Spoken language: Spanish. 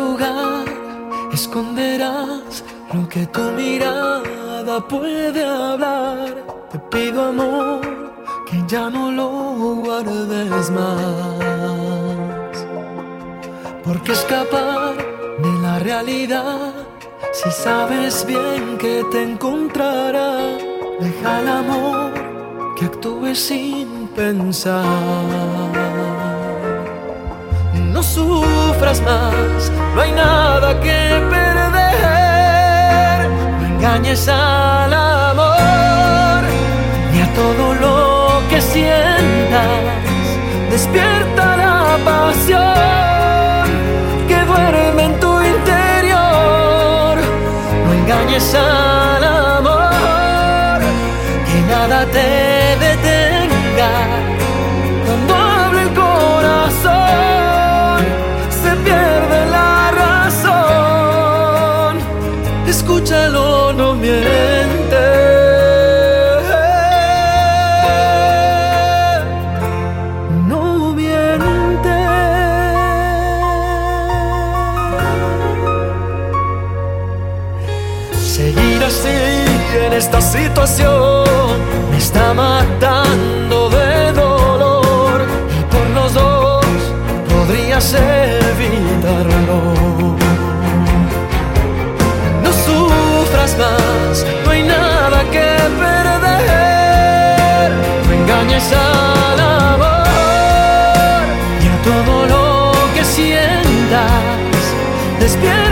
lugar esconderás lo que tu mirada puede hablar. Te pido, amor, que ya no lo guardes más, porque escapar de la realidad, si sabes bien que te encontrará. Deja al amor que actúe sin pensar. No sufras más, no hay nada que perder. No engañes al amor ni a todo lo que sientas. Despierta la pasión que duerme en tu interior. No engañes al amor, que nada te detenga. Cuando habla el corazón, se pierde la razón. Escúchalo, no miente. No miente. Seguir así en esta situación me está matando de dolor, y por los dos podrías evitarlo. No sufras más, no hay nada que perder. No engañes al amor y a todo lo que sientas. Despierta